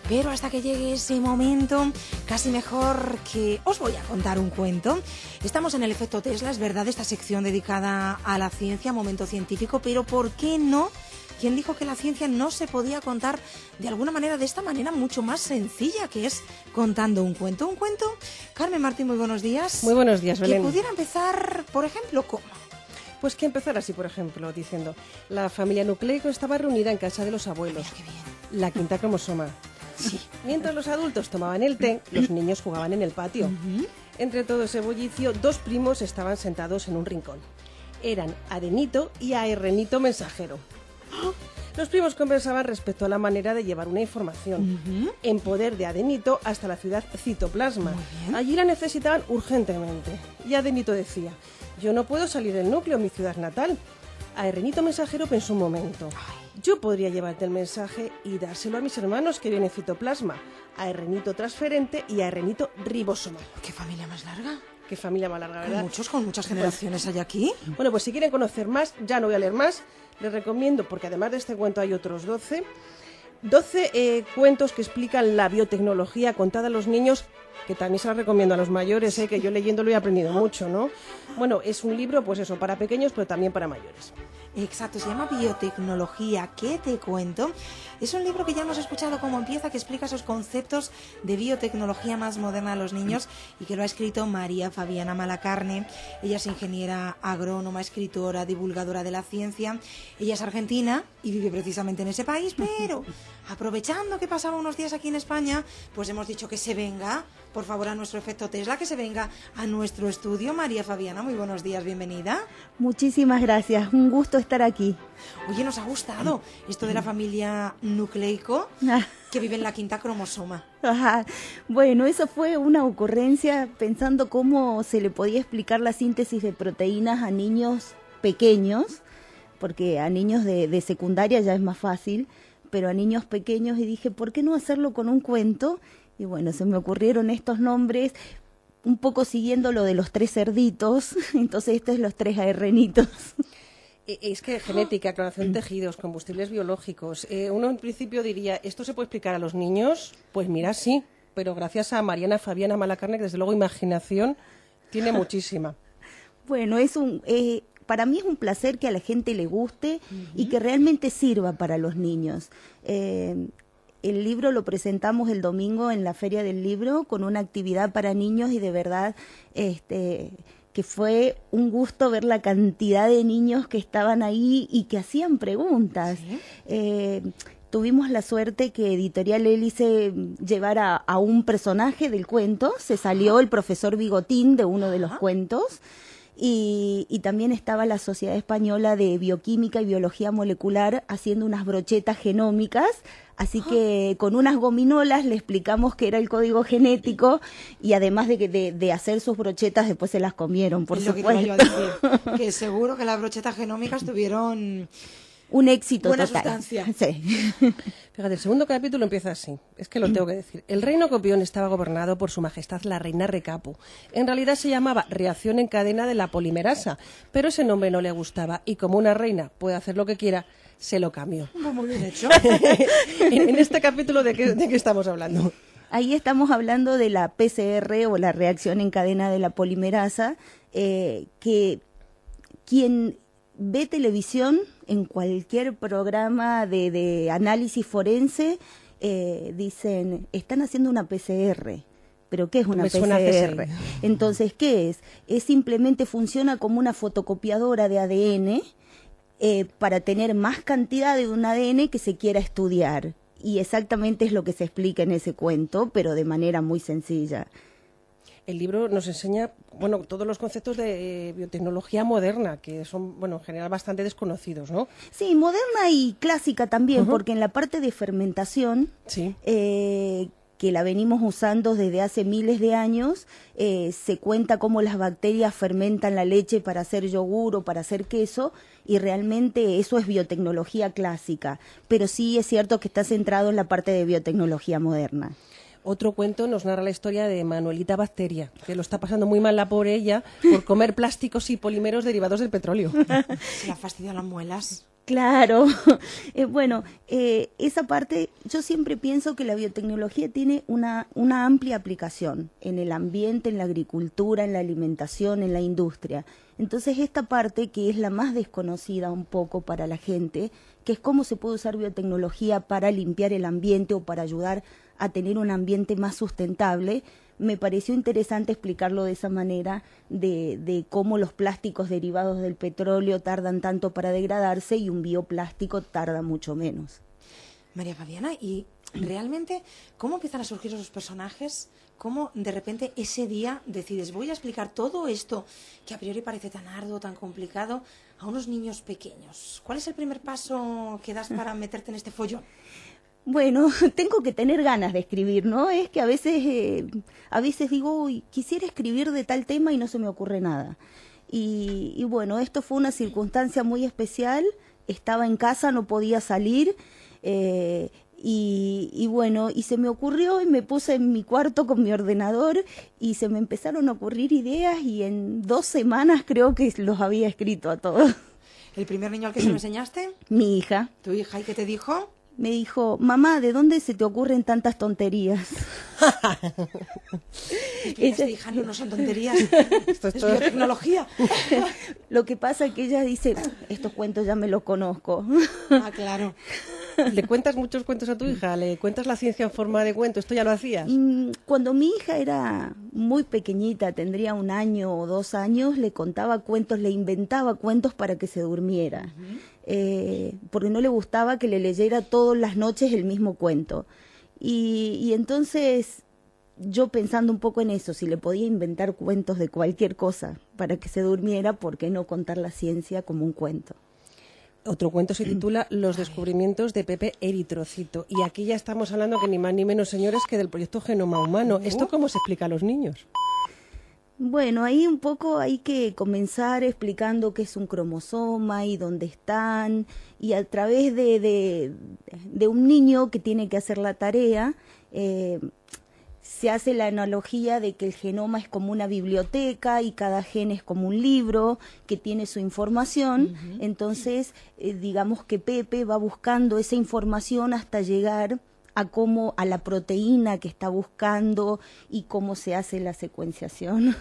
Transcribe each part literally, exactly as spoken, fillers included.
Pero hasta que llegue ese momento, casi mejor que os voy a contar un cuento. Estamos en el efecto Tesla, es verdad, esta sección dedicada a la ciencia, momento científico, pero ¿por qué no? ¿Quién dijo que la ciencia no se podía contar de alguna manera, de esta manera mucho más sencilla, que es contando un cuento? ¿Un cuento? Carmen Martín, muy buenos días. Muy buenos días, Belén. Que pudiera empezar, por ejemplo, ¿cómo? Pues que empezar así, por ejemplo, diciendo: la familia Nucleico estaba reunida en casa de los abuelos. Mira qué bien. La quinta cromosoma. Sí. Mientras los adultos tomaban el té, los niños jugaban en el patio. Uh-huh. Entre todo ese bullicio, dos primos estaban sentados en un rincón. Eran Adenito y Aerrenito Mensajero. Los primos conversaban respecto a la manera de llevar una información Uh-huh. en poder de Adenito hasta la ciudad Citoplasma. Muy bien. Allí la necesitaban urgentemente. Y Adenito decía: yo no puedo salir del núcleo, mi ciudad natal. Aerrenito Mensajero pensó un momento: yo podría llevarte el mensaje y dárselo a mis hermanos que vienen en Citoplasma, Aerrenito Transferente y Aerrenito Ribosomal. ¿Qué familia más larga? Qué familia más larga, Hay ¿verdad? muchos, con muchas generaciones hay aquí. Bueno, pues si quieren conocer más, ya no voy a leer más, les recomiendo, porque además de este cuento hay otros doce, doce eh, cuentos que explican la biotecnología contada a los niños, que también se la recomiendo a los mayores, eh, que yo leyéndolo he aprendido mucho, ¿no? Bueno, es un libro, pues eso, para pequeños, pero también para mayores. Exacto, se llama Biotecnología, ¿qué te cuento? Es un libro que ya hemos escuchado cómo empieza, que explica esos conceptos de biotecnología más moderna a los niños y que lo ha escrito María Fabiana Malacarne. Ella es ingeniera agrónoma, escritora, divulgadora de la ciencia. Ella es argentina y vive precisamente en ese país, pero aprovechando que pasaba unos días aquí en España, pues hemos dicho que se venga, por favor, a nuestro efecto Tesla, que se venga a nuestro estudio. María Fabiana, muy buenos días, bienvenida. Muchísimas gracias, un gusto estar aquí. Oye, nos ha gustado esto de la familia Nucleico, que vive en la quinta cromosoma. Ajá. Bueno, eso fue una ocurrencia pensando cómo se le podía explicar la síntesis de proteínas a niños pequeños, porque a niños de, de secundaria ya es más fácil, pero a niños pequeños, y dije, ¿por qué no hacerlo con un cuento? Y bueno, se me ocurrieron estos nombres, un poco siguiendo lo de los tres cerditos, entonces estos son los tres aerrenitos. Es que genética, clonación de tejidos, combustibles biológicos. Eh, uno en principio diría: ¿esto se puede explicar a los niños? Pues mira, sí, pero gracias a Mariana Fabiana Malacarne, que desde luego imaginación tiene muchísima. Bueno, es un, eh, para mí es un placer que a la gente le guste uh-huh. y que realmente sirva para los niños. Eh, el libro lo presentamos el domingo en la Feria del Libro con una actividad para niños y de verdad este que fue un gusto ver la cantidad de niños que estaban ahí y que hacían preguntas. ¿Sí? Eh, tuvimos la suerte que Editorial Hélice llevara a un personaje del cuento, se salió el profesor Bigotín de uno de los cuentos, y, y también estaba la Sociedad Española de Bioquímica y Biología Molecular haciendo unas brochetas genómicas, así que con unas gominolas le explicamos qué era el código genético y además de, de, de hacer sus brochetas después se las comieron, por es supuesto. Lo que te iba a decir, que seguro que las brochetas genómicas tuvieron un éxito buena total. Sustancia. Sí. Fíjate, el segundo capítulo empieza así, es que lo tengo que decir. El reino copión estaba gobernado por su majestad la reina Recapu. En realidad se llamaba reacción en cadena de la polimerasa, pero ese nombre no le gustaba y como una reina puede hacer lo que quiera, se lo cambió. Muy bien hecho. en, en este capítulo, ¿de qué, de qué estamos hablando? Ahí estamos hablando de la P C R o la reacción en cadena de la polimerasa, eh, que quien ve televisión en cualquier programa de, de análisis forense, eh, dicen, están haciendo una P C R. ¿Pero qué es una P C R? Entonces, ¿qué es? Es simplemente funciona como una fotocopiadora de A D N eh, para tener más cantidad de un A D N que se quiera estudiar. Y exactamente es lo que se explica en ese cuento, pero de manera muy sencilla. El libro nos enseña, bueno, todos los conceptos de eh, biotecnología moderna, que son, bueno, en general bastante desconocidos, ¿no? Sí, moderna y clásica también, uh-huh. porque en la parte de fermentación, sí. eh, que la venimos usando desde hace miles de años, eh, se cuenta cómo las bacterias fermentan la leche para hacer yogur o para hacer queso, y realmente eso es biotecnología clásica, pero sí es cierto que está centrado en la parte de biotecnología moderna. Otro cuento nos narra la historia de Manuelita Bacteria, que lo está pasando muy mal la pobre ella por comer plásticos y polímeros derivados del petróleo. Se le ha fastidiado las muelas. Claro, eh, bueno, eh, esa parte, yo siempre pienso que la biotecnología tiene una, una amplia aplicación en el ambiente, en la agricultura, en la alimentación, en la industria. Entonces esta parte que es la más desconocida un poco para la gente, que es cómo se puede usar biotecnología para limpiar el ambiente o para ayudar a tener un ambiente más sustentable, me pareció interesante explicarlo de esa manera, de, de cómo los plásticos derivados del petróleo tardan tanto para degradarse y un bioplástico tarda mucho menos. María Fabiana, ¿y realmente cómo empiezan a surgir esos personajes? ¿Cómo de repente ese día decides, voy a explicar todo esto que a priori parece tan arduo, tan complicado, a unos niños pequeños? ¿Cuál es el primer paso que das para meterte en este follón? Bueno, tengo que tener ganas de escribir, ¿no? Es que a veces, eh, a veces digo, uy, quisiera escribir de tal tema y no se me ocurre nada. Y, y bueno, esto fue una circunstancia muy especial. Estaba en casa, no podía salir. Eh, y, y bueno, y se me ocurrió y me puse en mi cuarto con mi ordenador y se me empezaron a ocurrir ideas y en dos semanas creo que los había escrito a todos. ¿El primer niño al que se lo enseñaste? Mi hija. ¿Tu hija? ¿Y qué te dijo? Me dijo, mamá, ¿de dónde se te ocurren tantas tonterías? Ella... hija, no, no son tonterías, esto es, es biotecnología. Lo que pasa es que ella dice, estos cuentos ya me los conozco. Ah, claro. ¿Le cuentas muchos cuentos a tu hija? ¿Le cuentas la ciencia en forma de cuento? ¿Esto ya lo hacías? Cuando mi hija era muy pequeñita, tendría un año o dos años, le contaba cuentos, le inventaba cuentos para que se durmiera. Uh-huh. eh, porque no le gustaba que le leyera todas las noches el mismo cuento. Y, y entonces yo pensando un poco en eso, si le podía inventar cuentos de cualquier cosa para que se durmiera, ¿por qué no contar la ciencia como un cuento? Otro cuento se titula Los descubrimientos de Pepe Eritrocito. Y aquí ya estamos hablando que ni más ni menos, señores, que del proyecto Genoma Humano. ¿Esto cómo se explica a los niños? Bueno, ahí un poco hay que comenzar explicando qué es un cromosoma y dónde están. Y a través de, de, de un niño que tiene que hacer la tarea, eh, se hace la analogía de que el genoma es como una biblioteca y cada gen es como un libro que tiene su información. Uh-huh. Entonces, eh, digamos que Pepe va buscando esa información hasta llegar a cómo, a la proteína que está buscando y cómo se hace la secuenciación.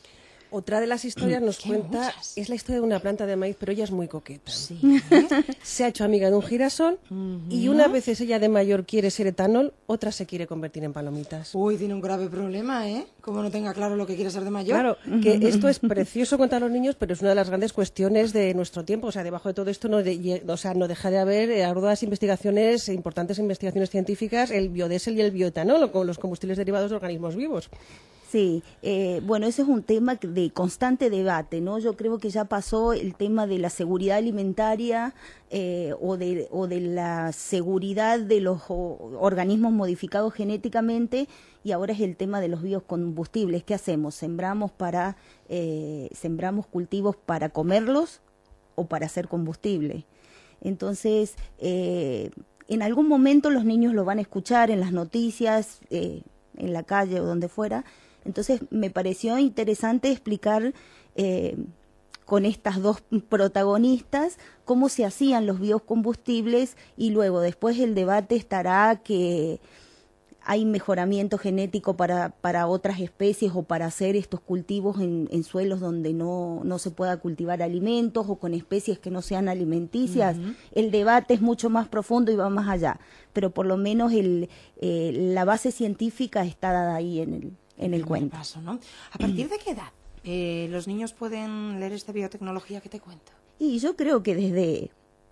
Otra de las historias nos Qué cuenta, muchas. Es la historia de una planta de maíz, pero ella es muy coqueta. Sí. Se ha hecho amiga de un girasol uh-huh. y una vez ella de mayor quiere ser etanol, otra se quiere convertir en palomitas. Uy, tiene un grave problema, ¿eh? Como no tenga claro lo que quiere ser de mayor. Claro, que esto es precioso contar a los niños, pero es una de las grandes cuestiones de nuestro tiempo. O sea, debajo de todo esto no, de, o sea, no deja de haber eh, arduas investigaciones, importantes investigaciones científicas, el biodiesel y el bioetanol, o los combustibles derivados de organismos vivos. Sí, eh, bueno, ese es un tema de constante debate, ¿no? Yo creo que ya pasó el tema de la seguridad alimentaria eh, o, de, o de la seguridad de los o, organismos modificados genéticamente y ahora es el tema de los biocombustibles. ¿Qué hacemos? ¿Sembramos, para, eh, sembramos cultivos para comerlos o para hacer combustible? Entonces, eh, en algún momento los niños lo van a escuchar en las noticias, eh, en la calle o donde fuera. Entonces me pareció interesante explicar eh, con estas dos protagonistas cómo se hacían los biocombustibles y luego después el debate estará que hay mejoramiento genético para, para otras especies o para hacer estos cultivos en, en suelos donde no, no se pueda cultivar alimentos o con especies que no sean alimenticias. Uh-huh. El debate es mucho más profundo y va más allá, pero por lo menos el, eh, la base científica está dada ahí en el en el cuento. Paso, ¿no? ¿A partir de qué edad eh, los niños pueden leer esta biotecnología que te cuento? Y yo creo que desde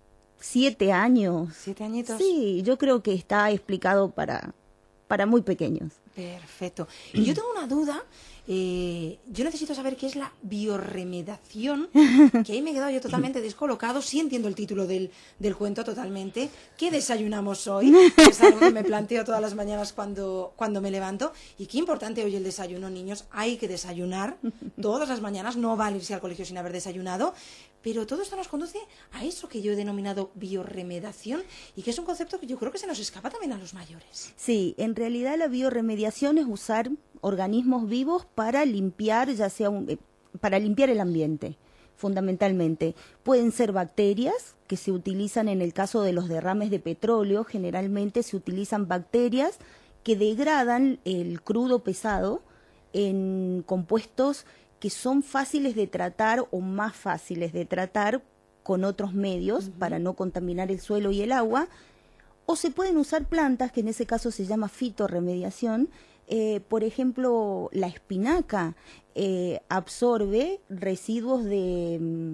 siete años. ¿Siete añitos? Sí, yo creo que está explicado para, para muy pequeños. Perfecto. Y yo tengo una duda. Eh, yo necesito saber qué es la bioremediación, que ahí me he quedado yo totalmente descolocado. Sí entiendo el título del, del cuento totalmente. ¿Qué desayunamos hoy? Es algo que me planteo todas las mañanas cuando, cuando me levanto. Y qué importante hoy el desayuno, niños. Hay que desayunar todas las mañanas. No vale irse al colegio sin haber desayunado. Pero todo esto nos conduce a eso que yo he denominado bioremediación y que es un concepto que yo creo que se nos escapa también a los mayores. Sí, en realidad la bioremediación es usar organismos vivos para limpiar, ya sea un, eh, para limpiar el ambiente, fundamentalmente. Pueden ser bacterias que se utilizan en el caso de los derrames de petróleo, generalmente se utilizan bacterias que degradan el crudo pesado en compuestos que son fáciles de tratar o más fáciles de tratar con otros medios uh-huh. para no contaminar el suelo y el agua, o se pueden usar plantas, que en ese caso se llama fitorremediación. Eh, por ejemplo, la espinaca eh, absorbe residuos de,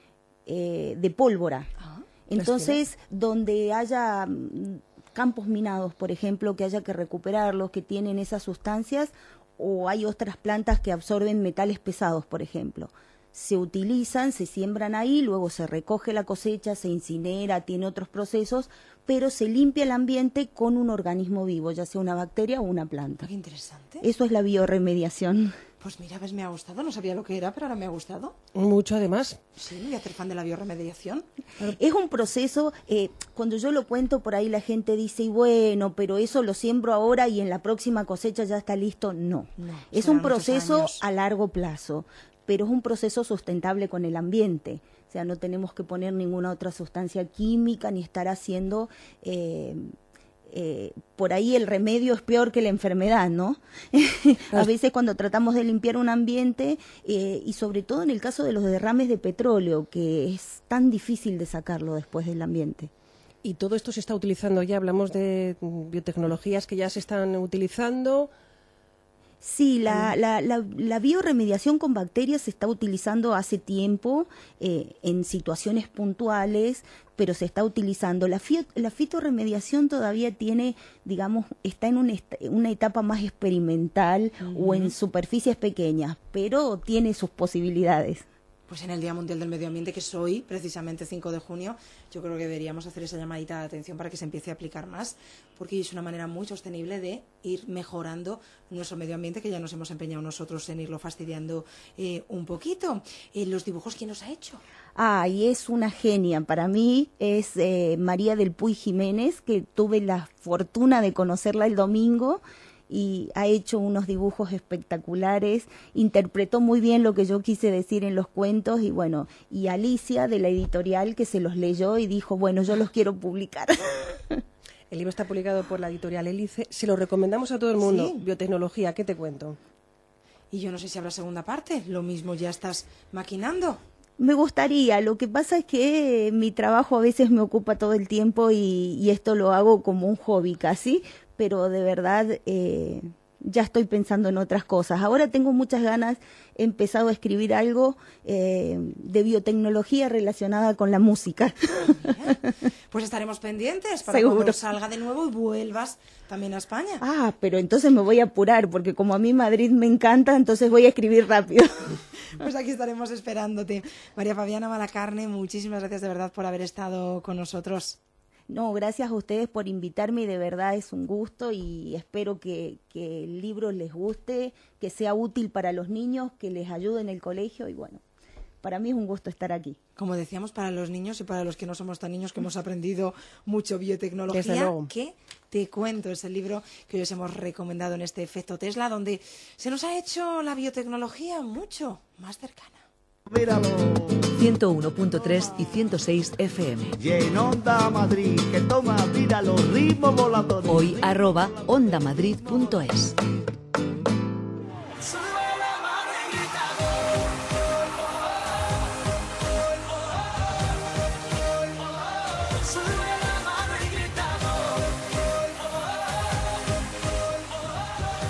eh, de pólvora. Ah, entonces, donde haya campos minados, por ejemplo, que haya que recuperarlos, que tienen esas sustancias, o hay otras plantas que absorben metales pesados, por ejemplo. Se utilizan, se siembran ahí, luego se recoge la cosecha, se incinera, tiene otros procesos, pero se limpia el ambiente con un organismo vivo, ya sea una bacteria o una planta. Qué interesante. Eso es la biorremediación. Pues mira, ves, me ha gustado, no sabía lo que era, pero ahora me ha gustado. Mucho, además. Sí, me voy a hacer fan de la biorremediación. Es un proceso, eh, cuando yo lo cuento por ahí la gente dice, y bueno, pero eso lo siembro ahora y en la próxima cosecha ya está listo. No, no es un proceso a largo plazo, pero es un proceso sustentable con el ambiente. O sea, no tenemos que poner ninguna otra sustancia química ni estar haciendo... Eh, Eh, por ahí el remedio es peor que la enfermedad, ¿no? A veces cuando tratamos de limpiar un ambiente eh, y sobre todo en el caso de los derrames de petróleo, que es tan difícil de sacarlo después del ambiente. Y todo esto se está utilizando ya, hablamos de biotecnologías que ya se están utilizando. Sí, la, la, la, la biorremediación con bacterias se está utilizando hace tiempo eh, en situaciones puntuales, pero se está utilizando. La, fi la fitorremediación todavía tiene, digamos, está en un est una etapa más experimental uh-huh. o en superficies pequeñas, pero tiene sus posibilidades. Pues en el Día Mundial del Medio Ambiente, que es hoy, precisamente cinco de junio, yo creo que deberíamos hacer esa llamadita de atención para que se empiece a aplicar más, porque es una manera muy sostenible de ir mejorando nuestro medio ambiente, que ya nos hemos empeñado nosotros en irlo fastidiando eh, un poquito. Eh, ¿Los dibujos quién los ha hecho? Ah, y es una genia. Para mí es eh, María del Puy Jiménez, que tuve la fortuna de conocerla el domingo, y ha hecho unos dibujos espectaculares, interpretó muy bien lo que yo quise decir en los cuentos, y bueno, y Alicia de la editorial que se los leyó y dijo, bueno, yo los quiero publicar. El libro está publicado por la editorial Hélice, se lo recomendamos a todo el mundo. Sí. Biotecnología, ¿qué te cuento? Y yo no sé si habrá segunda parte, lo mismo ya estás maquinando. Me gustaría, lo que pasa es que mi trabajo a veces me ocupa todo el tiempo y, y esto lo hago como un hobby casi, pero de verdad eh, ya estoy pensando en otras cosas. Ahora tengo muchas ganas, he empezado a escribir algo eh, de biotecnología relacionada con la música. Pues estaremos pendientes para Seguro. Cuando salga de nuevo y vuelvas también a España. Ah, pero entonces me voy a apurar, porque como a mí Madrid me encanta, entonces voy a escribir rápido. Pues aquí estaremos esperándote. María Fabiana Malacarne, muchísimas gracias de verdad por haber estado con nosotros. No, gracias a ustedes por invitarme, y de verdad es un gusto, y espero que, que el libro les guste, que sea útil para los niños, que les ayude en el colegio, y bueno, para mí es un gusto estar aquí. Como decíamos, para los niños y para los que no somos tan niños, que hemos aprendido mucho biotecnología, que te cuento, es el libro que hoy os hemos recomendado en este Efecto Tesla, donde se nos ha hecho la biotecnología mucho más cercana. Míralo. ciento uno punto tres y ciento seis F M. Y en Onda Madrid, que toma vida los ritmos voladores. Hoy arroba ondamadrid punto es. Sube